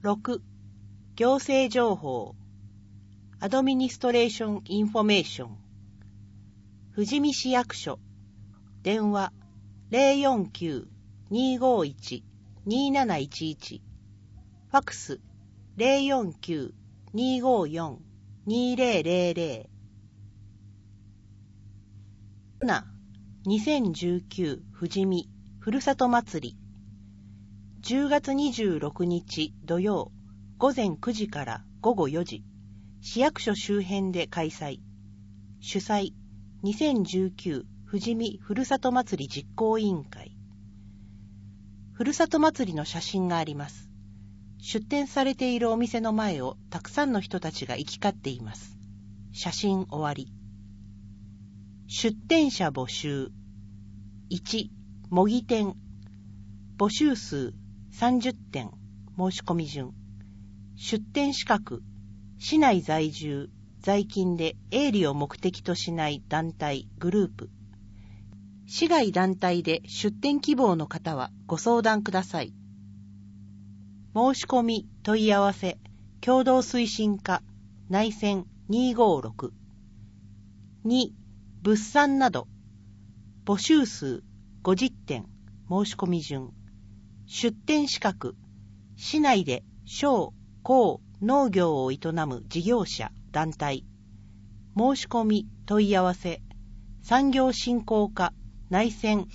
6. 行政情報アドミニストレーションインフォメーション富士見市役所電話 049-251-2711 ファクス 049-254-2000 2019富士見ふるさと祭り10月26日土曜午前9時から午後4時市役所周辺で開催。主催2019富士見ふるさと祭り実行委員会。ふるさと祭りの写真があります。出店されているお店の前をたくさんの人たちが行き交っています。写真終わり。出店者募集。1. 模擬店。募集数30点。申し込み順。出店資格。市内在住、在勤で営利を目的としない団体、グループ。市外団体で出店希望の方はご相談ください。申し込み、問い合わせ、共同推進課、内線256。2. 物産など。募集数50点。申し込み順。出店資格。市内で小、工、農業を営む事業者、団体。申し込み、問い合わせ。産業振興課、内線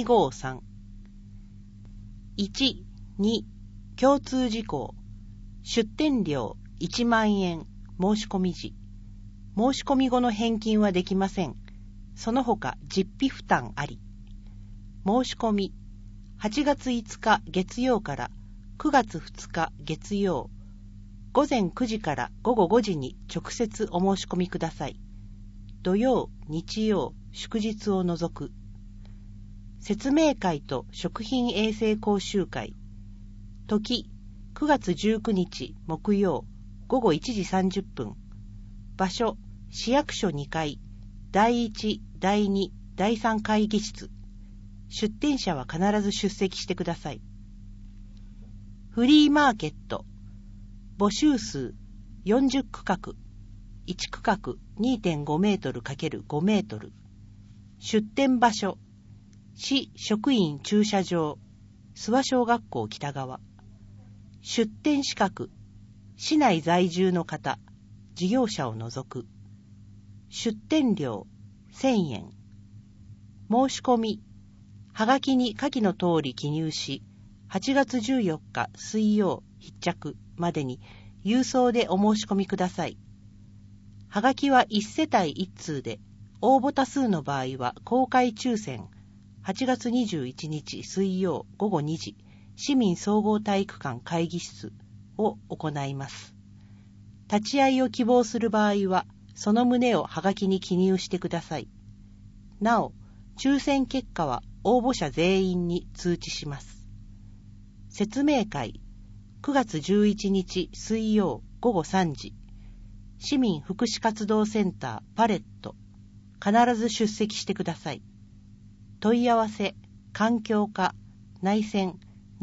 253。1、2、共通事項。出店料1万円。申し込み時。申し込み後の返金はできません。その他、実費負担あり。申し込み。8月5日月曜から9月2日月曜。午前9時から午後5時に直接お申し込みください。土曜、日曜、祝日を除く。説明会と食品衛生講習会。時、9月19日木曜、午後1時30分。場所、市役所2階、第1、第2、第3会議室。出店者は必ず出席してください。フリーマーケット。募集数40区画。1区画 2.5 メートル ×5 メートル。出店場所。市職員駐車場。諏訪小学校北側。出店資格。市内在住の方。事業者を除く。出店料1000円。申し込み。はがきに下記の通り記入し、8月14日水曜必着までに郵送でお申し込みください。はがきは1世帯1通で、応募多数の場合は公開抽選、8月21日水曜午後2時、市民総合体育館会議室を行います。立ち会いを希望する場合は、その旨をはがきに記入してください。なお、抽選結果は応募者全員に通知します。説明会、9月11日水曜午後3時、市民福祉活動センターパレット、必ず出席してください。問い合わせ、環境課、内線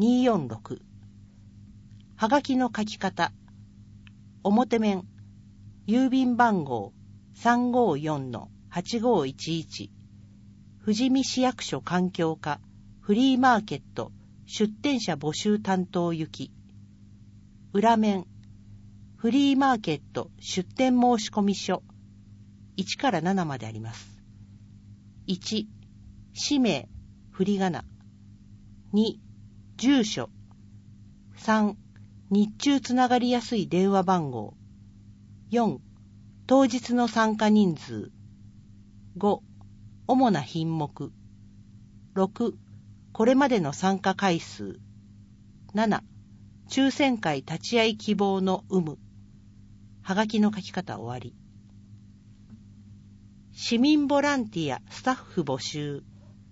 246。はがきの書き方、表面、郵便番号 354-8511、富士見市役所環境課、フリーマーケット、出店者募集担当行き。裏面、フリーマーケット出店申込書。1から7まであります。1、氏名、振り仮名。2、住所。3、日中つながりやすい電話番号。4、当日の参加人数。5、主な品目。6、これまでの参加回数。7、抽選会立ち会い希望の有無。はがきの書き方終わり。市民ボランティアスタッフ募集。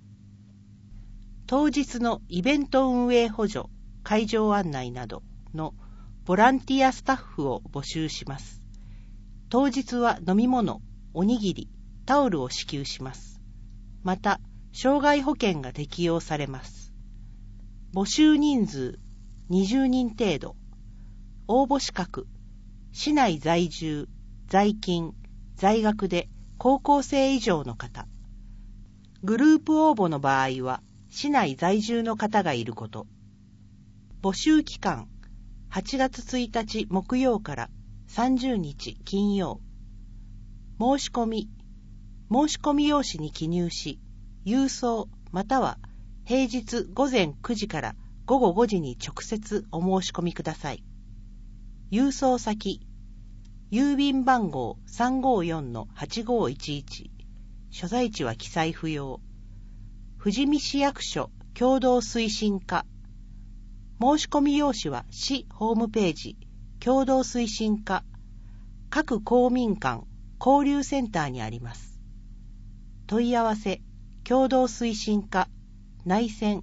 当日のイベント運営補助、会場案内などのボランティアスタッフを募集します。当日は飲み物、おにぎり、タオルを支給します。また、障害保険が適用されます。募集人数20人程度。 応募資格、市内在住、在勤、在学で高校生以上の方。グループ応募の場合は、市内在住の方がいること。募集期間、8月1日木曜から30日金曜。申し込み用紙に記入し、郵送または平日午前9時から午後5時に直接お申し込みください。郵送先、郵便番号 354-8511、所在地は記載不要。富士見市役所共同推進課。申し込み用紙は市ホームページ、共同推進課、各公民館、交流センターにあります。問い合わせ、共同推進課、内線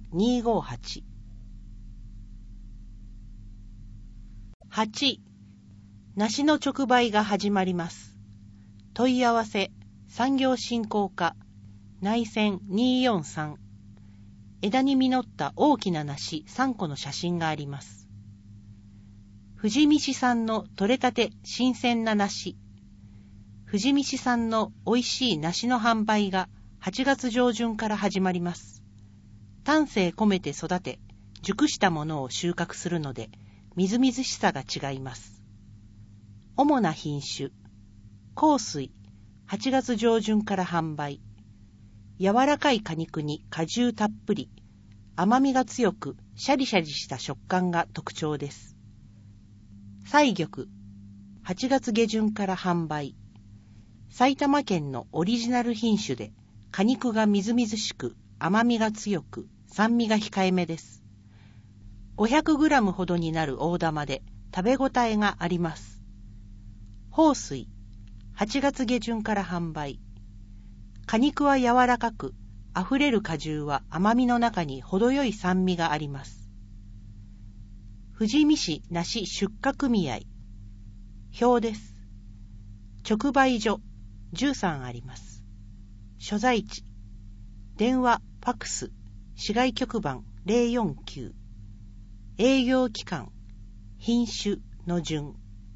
258。8、梨の直売が始まります。問い合わせ、産業振興課、内線243。枝に実った大きな梨3個の写真があります。富士見市産の採れたて新鮮な梨。富士見市産の美味しい梨の販売が8月上旬から始まります。丹精込めて育て、熟したものを収穫するので、みずみずしさが違います。主な品種、香水、8月上旬から販売。柔らかい果肉に果汁たっぷり、甘みが強くシャリシャリした食感が特徴です。彩玉、8月下旬から販売。埼玉県のオリジナル品種で、果肉がみずみずしく甘みが強く酸味が控えめです。500g ほどになる大玉で食べ応えがあります。豊水、8月下旬から販売。果肉は柔らかく、あふれる果汁は甘みの中に程よい酸味があります。富士見市梨出荷組合。表です。直売所13あります。所在地。電話、ファクス、市外局番049。営業期間、品種の順。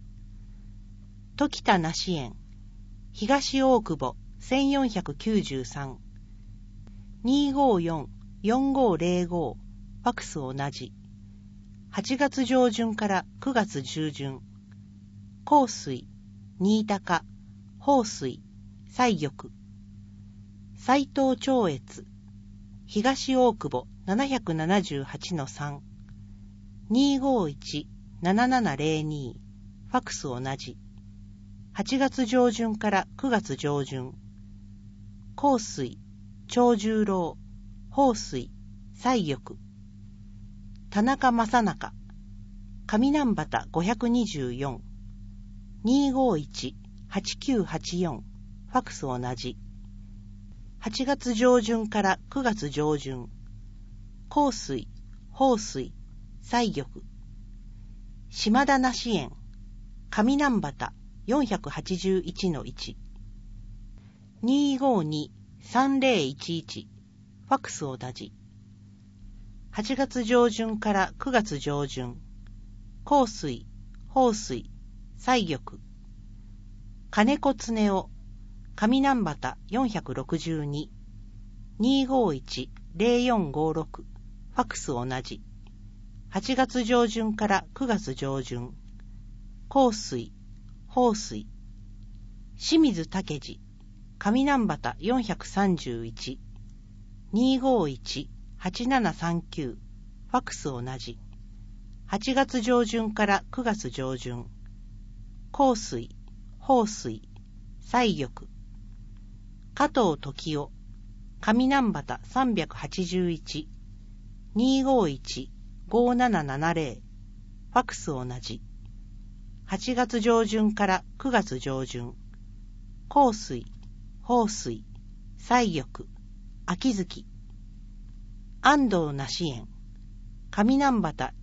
時田梨園、東大久保1493。254-4505。ファクス同じ。8月上旬から9月中旬。香水、新高、豊水、彩玉。斉藤長越、東大久保778-3。251-7702。ファクス同じ。8月上旬から9月上旬。香水、長十郎、豊水、彩玉。田中正中、上南畑524。251-8984。ファクス同じ。8月上旬から9月上旬。香水、豊水、彩玉。島田梨園、上南畑481-1。252-3011。ファクス同じ。8月上旬から9月上旬。香水、豊水、彩玉。金子恒夫、上南畑462。251-0456。ファクス同じ。8月上旬から9月上旬。香水、豊水。清水武次、上南畑431。251-8739。ファクス同じ。8月上旬から9月上旬。香水、豊水、彩玉。加藤時夫、上南畑381。251-5770。ファクス同じ。8月上旬から9月上旬。香水、豊水、彩玉。秋月。安藤梨園、上南畑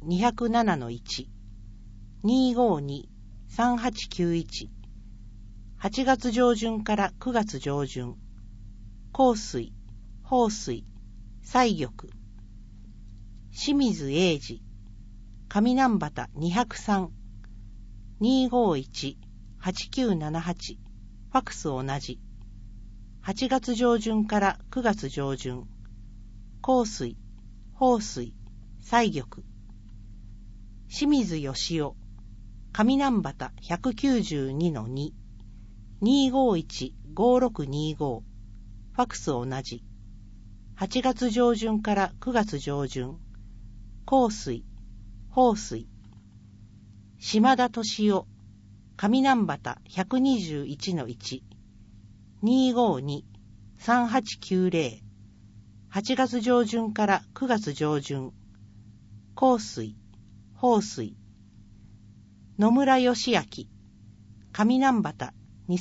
207-1。252-3891。8月上旬から9月上旬。香水、豊水、彩玉。清水英二、上南畑203。 251-8978。ファクス同じ。8月上旬から9月上旬。香水、豊水、西玉。清水義雄、上南畑 192-2。251-5625。ファクス同じ。8月上旬から9月上旬。香水、豊水。島田敏夫、上南畑 121-1。252-3890。8月上旬から9月上旬。香水、豊水。野村義明、上南畑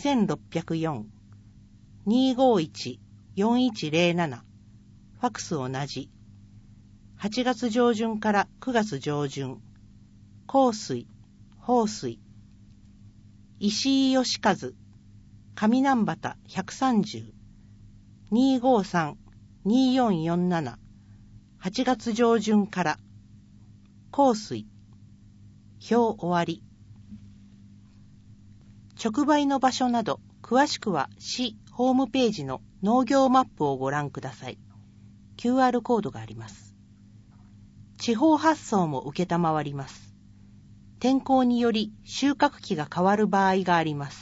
2604。251-4107。ファクス同じ。8月上旬から9月上旬。香水、豊水。石井義和、上南畑 130。253-2447。8月上旬から。香水。表終わり。直売の場所など、詳しくは市ホームページの農業マップをご覧ください。QR コードがあります。地方発送も承ります。天候により収穫期が変わる場合があります。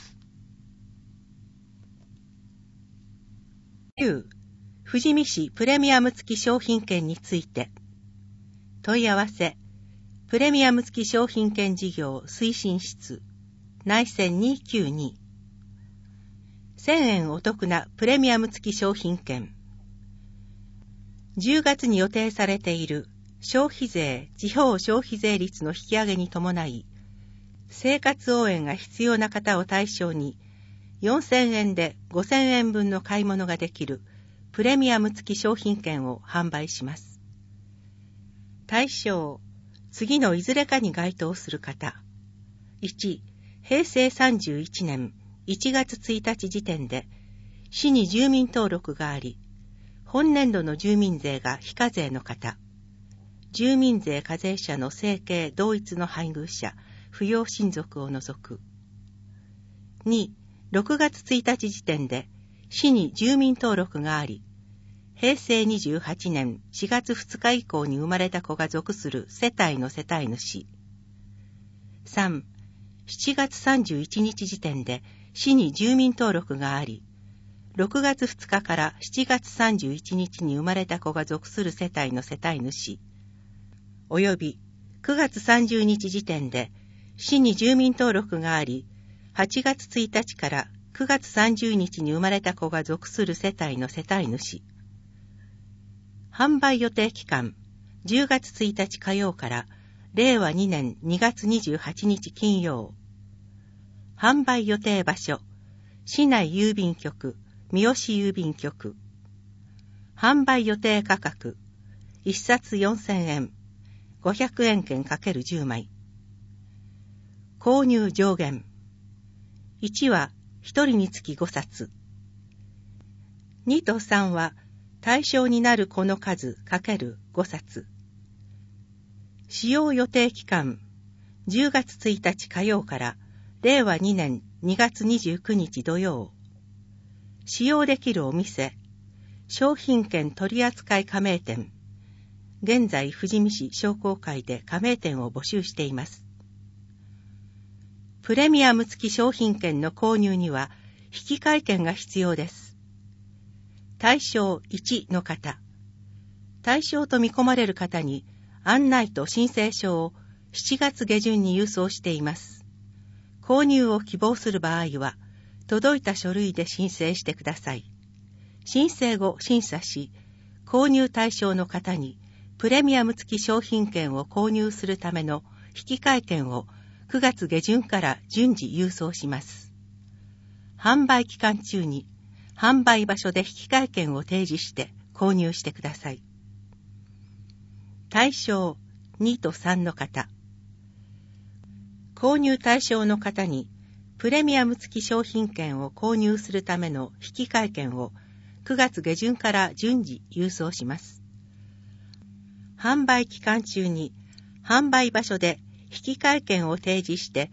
9. 富士見市プレミアム付き商品券について。問い合わせ。プレミアム付き商品券事業推進室。内線292。1000円お得なプレミアム付き商品券。10月に予定されている消費税地方消費税率の引き上げに伴い、生活応援が必要な方を対象に、4000円で5000円分の買い物ができるプレミアム付き商品券を販売します。対象、次のいずれかに該当する方。1、平成31年1月1日時点で、市に住民登録があり、本年度の住民税が非課税の方。住民税課税者の生計同一の配偶者、扶養親族を除く。2、6月1日時点で、市に住民登録があり、平成28年4月2日以降に生まれた子が属する世帯の世帯主。3、7月31日時点で、市に住民登録があり、6月2日から7月31日に生まれた子が属する世帯の世帯主。および9月30日時点で市に住民登録があり、8月1日から9月30日に生まれた子が属する世帯の世帯主。販売予定期間、10月1日火曜から令和2年2月28日金曜。販売予定場所、市内郵便局、三好郵便局。販売予定価格、1冊4000円。500円券×10枚。購入上限。1は1人につき5冊。2と3は対象になる子の数×5冊。使用予定期間、10月1日火曜から令和2年2月29日土曜。使用できるお店、商品券取扱加盟店。現在富士見市商工会で加盟店を募集しています。プレミアム付き商品券の購入には引換券が必要です。対象1の方。対象と見込まれる方に案内と申請書を7月下旬に郵送しています。購入を希望する場合は、届いた書類で申請してください。申請後審査し、購入対象の方にプレミアム付き商品券を購入するための引換券を9月下旬から順次郵送します。販売期間中に販売場所で引換券を提示して購入してください。対象2と3の方。購入対象の方にプレミアム付き商品券を購入するための引換券を9月下旬から順次郵送します。販売期間中に販売場所で引換券を提示して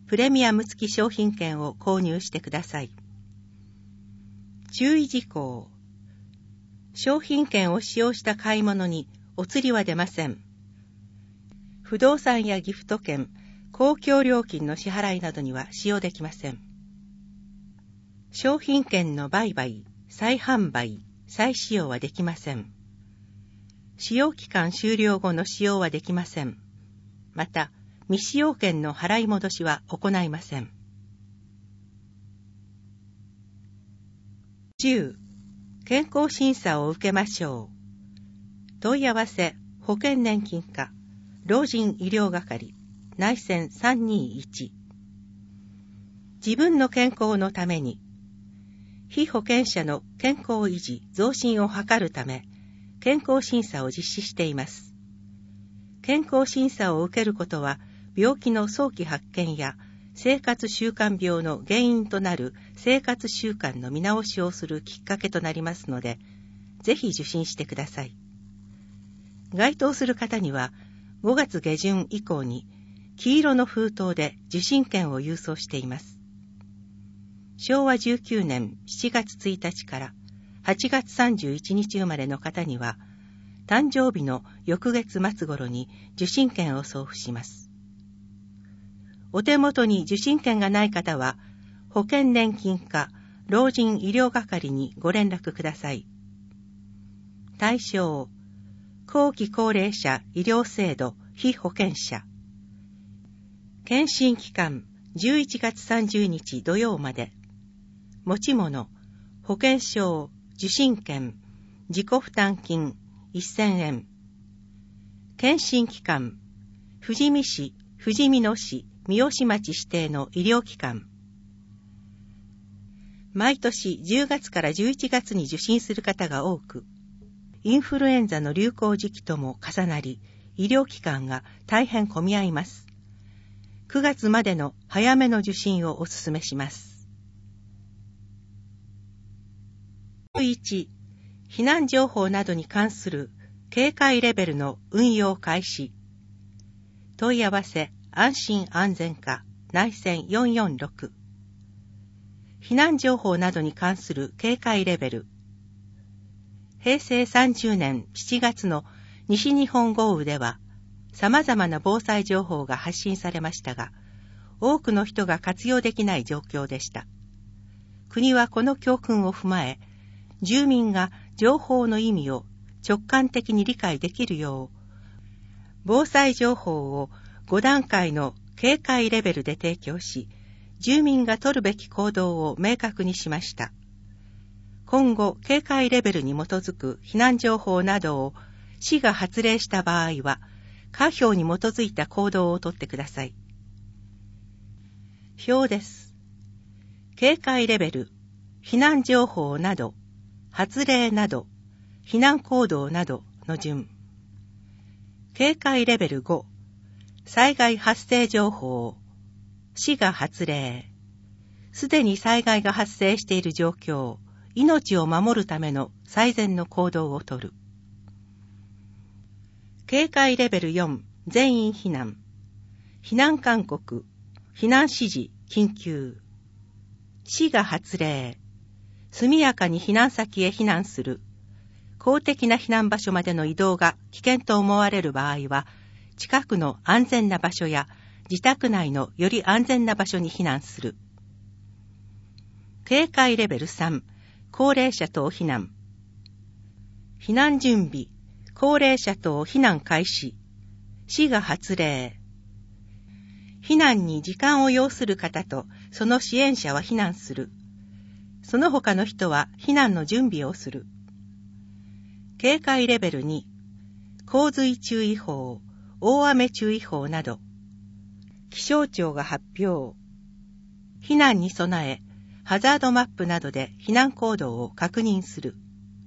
プレミアム付き商品券を購入してください。注意事項。商品券を使用した買い物にお釣りは出ません。不動産やギフト券、公共料金の支払いなどには使用できません。商品券の売買、再販売、再使用はできません。使用期間終了後の使用はできません。また、未使用券の払い戻しは行いません。10. 健康審査を受けましょう。問い合わせ、保険年金課、老人医療係、内線321。自分の健康のために、被保険者の健康維持・増進を図るため、健康審査を実施しています。健康審査を受けることは、病気の早期発見や生活習慣病の原因となる生活習慣の見直しをするきっかけとなりますので、ぜひ受診してください。該当する方には、5月下旬以降に、黄色の封筒で受診券を郵送しています。昭和19年7月1日から8月31日生まれの方には、誕生日の翌月末頃に受診券を送付します。お手元に受診券がない方は、保険年金課老人医療係にご連絡ください。対象、後期高齢者医療制度被保険者。検診期間11月30日土曜まで。持ち物、保険証、受診券、自己負担金1000円。検診期間、富士見市、富士見野市、三好町指定の医療機関。毎年10月から11月に受診する方が多く、インフルエンザの流行時期とも重なり、医療機関が大変混み合います。9月までの早めの受診をお勧めします。1. 避難情報などに関する警戒レベルの運用開始。問い合わせ、安心安全課、内線446。避難情報などに関する警戒レベル。平成30年7月の西日本豪雨では、様々な防災情報が発信されましたが、多くの人が活用できない状況でした。国はこの教訓を踏まえ、住民が情報の意味を直感的に理解できるよう、防災情報を5段階の警戒レベルで提供し、住民が取るべき行動を明確にしました。今後、警戒レベルに基づく避難情報などを市が発令した場合は、可評に基づいた行動をとってください。表です。警戒レベル、避難情報など、発令など、避難行動などの順。警戒レベル5、災害発生情報、市が発令。すでに災害が発生している状況、命を守るための最善の行動をとる。警戒レベル4、全員避難。避難勧告、避難指示、緊急。市が発令。速やかに避難先へ避難する。公的な避難場所までの移動が危険と思われる場合は、近くの安全な場所や自宅内のより安全な場所に避難する。警戒レベル3、高齢者等避難。避難準備、高齢者等避難開始。市が発令。避難に時間を要する方とその支援者は避難する。その他の人は避難の準備をする。警戒レベル2、洪水注意報、大雨注意報など、気象庁が発表。避難に備え、ハザードマップなどで避難行動を確認する。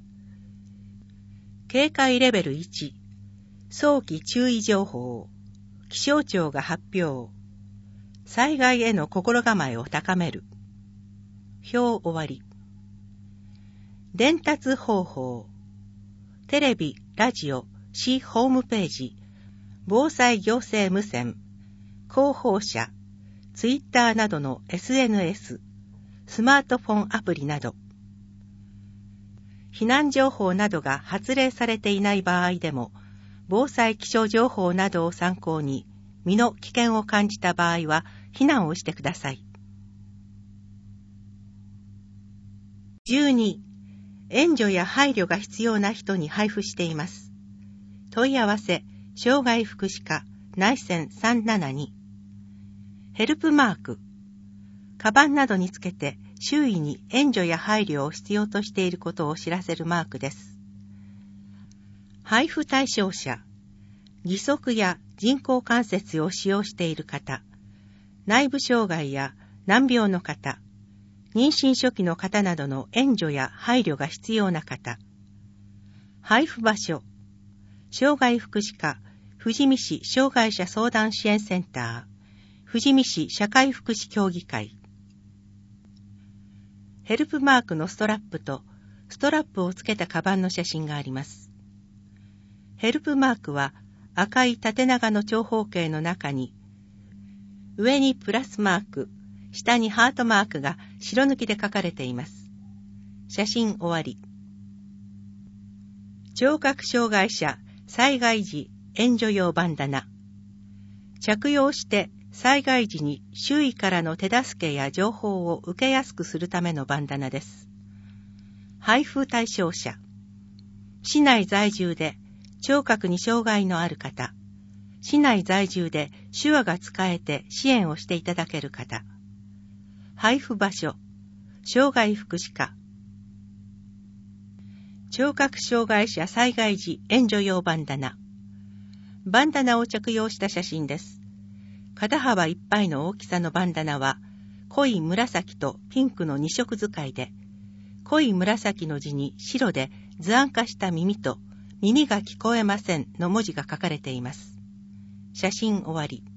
警戒レベル1、早期注意情報、気象庁が発表。災害への心構えを高める。表終わり。伝達方法。テレビ、ラジオ、市ホームページ、防災行政無線、広報車、 ツイッターなどの SNS、スマートフォンアプリなど、避難情報などが発令されていない場合でも、防災気象情報などを参考に、身の危険を感じた場合は避難をしてください。12、援助や配慮が必要な人に配布しています。問い合わせ、障害福祉課、内線372。ヘルプマーク。カバンなどにつけて周囲に援助や配慮を必要としていることを知らせるマークです。配布対象者。義足や人工関節を使用している方、内部障害や難病の方、妊娠初期の方などの援助や配慮が必要な方。配布場所。障害福祉課、富士見市障害者相談支援センター、富士見市社会福祉協議会。ヘルプマークのストラップとストラップをつけたカバンの写真があります。ヘルプマークは赤い縦長の長方形の中に、上にプラスマーク、下にハートマークが白抜きで書かれています。写真終わり。聴覚障害者災害時援助用バンダナ。着用して災害時に周囲からの手助けや情報を受けやすくするためのバンダナです。配布対象者。市内在住で聴覚に障害のある方、市内在住で手話が使えて支援をしていただける方。配布場所、障害福祉課。聴覚障害者災害時援助用バンダナ。バンダナを着用した写真です。肩幅いっぱいの大きさのバンダナは、濃い紫とピンクの2色使いで、濃い紫の字に白で図案化した耳と、耳が聞こえませんの文字が書かれています。写真終わり。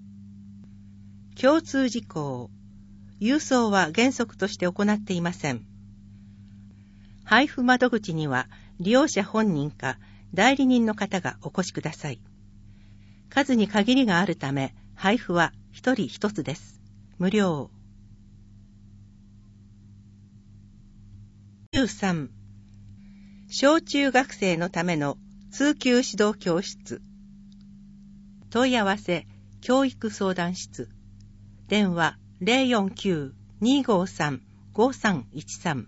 共通事項。郵送は原則として行っていません。配布窓口には利用者本人か代理人の方がお越しください。数に限りがあるため、配布は一人一つです。無料。13、小中学生のための通級指導教室。問い合わせ、教育相談室。電話 049-253-5313。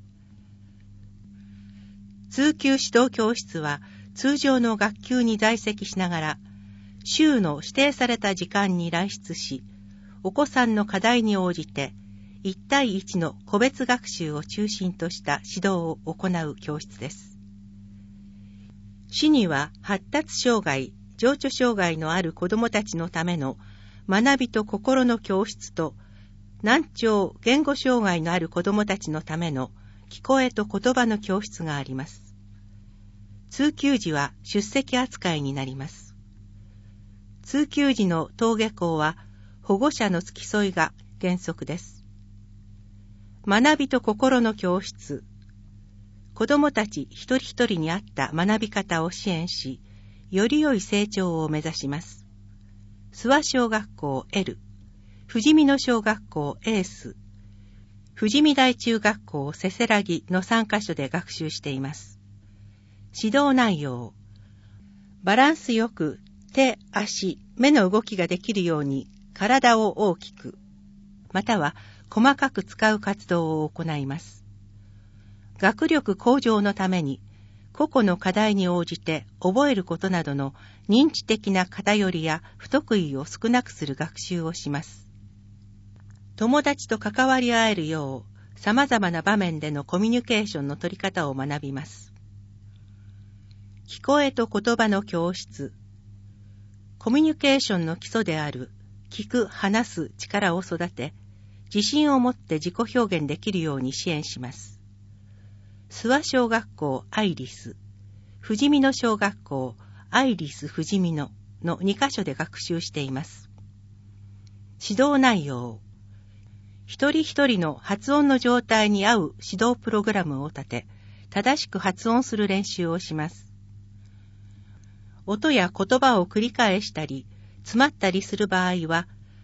通級指導教室は通常の学級に在籍しながら、週の指定された時間に来室し、お子さんの課題に応じて、1対1の個別学習を中心とした指導を行う教室です。市には発達障害、情緒障害のある子どもたちのための学びと心の教室と、難聴、言語障害のある子どもたちのための聞こえと言葉の教室があります。通級時は出席扱いになります。通級時の登下校は保護者の付き添いが原則です。学びと心の教室。子どもたち一人一人に合った学び方を支援し、より良い成長を目指します。諏訪小学校 L、富士見野小学校エース、富士見台中学校せせらぎの3カ所で学習しています。指導内容。バランスよく手、足、目の動きができるように体を大きく、または細かく使う活動を行います。学力向上のために、個々の課題に応じて覚えることなどの認知的な偏りや不得意を少なくする学習をします。友達と関わり合えるよう、様々な場面でのコミュニケーションの取り方を学びます。聞こえと言葉の教室。コミュニケーションの基礎である聞く、話す力を育て、自信を持って自己表現できるように支援します。諏訪小学校アイリス、富士見野小学校アイリス富士見野の2カ所で学習しています。指導内容。一人一人の発音の状態に合う指導プログラムを立て、正しく発音する練習をします。音や言葉を繰り返したり、詰まったりする場合は、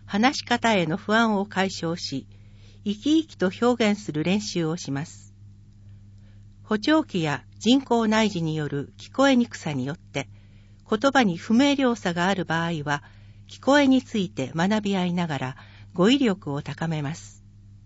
話し方への不安を解消し、生き生きと表現する練習をします。補聴器や人工内耳による聞こえにくさによって、言葉に不明瞭さがある場合は、聞こえについて学び合いながら語彙力を高めます。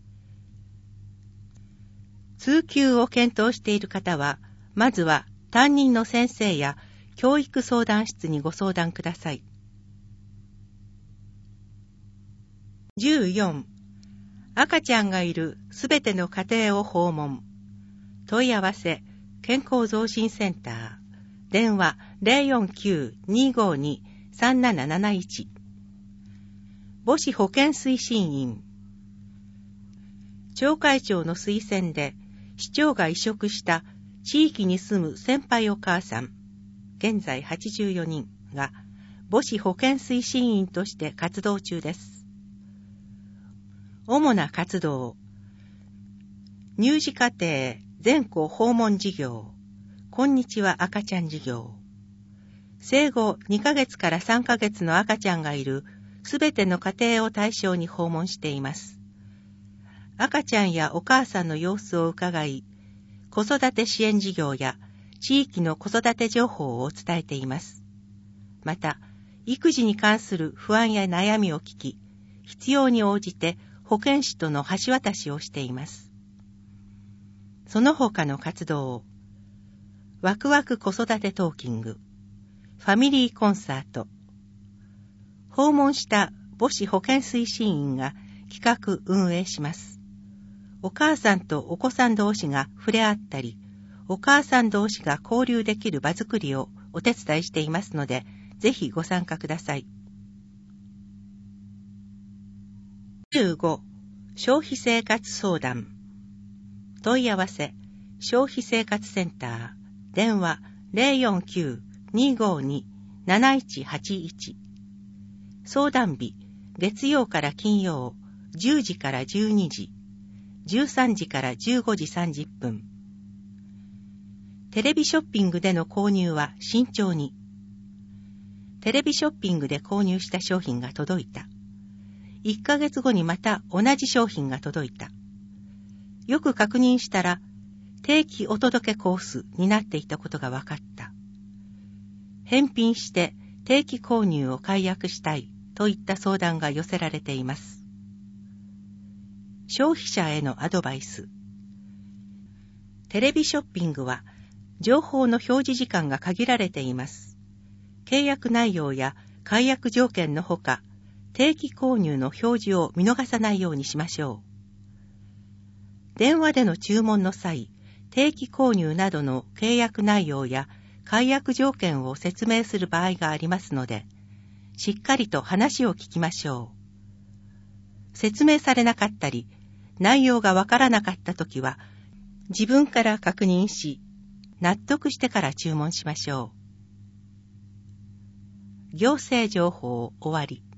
通級を検討している方は、まずは担任の先生や教育相談室にご相談ください。14. 赤ちゃんがいるすべての家庭を訪問。問い合わせ、健康増進センター。電話 049-252-3771。母子保健推進員。町会長の推薦で、市長が委嘱した地域に住む先輩お母さん、現在84人が母子保健推進員として活動中です。主な活動、乳児家庭全校訪問事業、こんにちは赤ちゃん事業、生後2ヶ月から3ヶ月の赤ちゃんがいるすべての家庭を対象に訪問しています。赤ちゃんやお母さんの様子を伺い、子育て支援事業や地域の子育て情報を伝えています。また、育児に関する不安や悩みを聞き、必要に応じて保健師との橋渡しをしています。その他の活動、ワクワク子育てトーキング、ファミリーコンサート、訪問した母子保健推進員が企画運営します。お母さんとお子さん同士が触れ合ったり、お母さん同士が交流できる場作りをお手伝いしていますので、ぜひご参加ください。15. 消費生活相談。問い合わせ、消費生活センター。電話 049-252-7181。相談日、月曜から金曜、10時から12時、13時から15時30分。テレビショッピングでの購入は慎重に。テレビショッピングで購入した商品が届いた。1ヶ月後にまた同じ商品が届いた。よく確認したら、定期お届けコースになっていたことが分かった。返品して定期購入を解約したいといった相談が寄せられています。消費者へのアドバイス。テレビショッピングは情報の表示時間が限られています。契約内容や解約条件のほか、定期購入の表示を見逃さないようにしましょう。電話での注文の際、定期購入などの契約内容や解約条件を説明する場合がありますので、しっかりと話を聞きましょう。説明されなかったり、内容がわからなかったときは、自分から確認し、納得してから注文しましょう。行政情報終わり。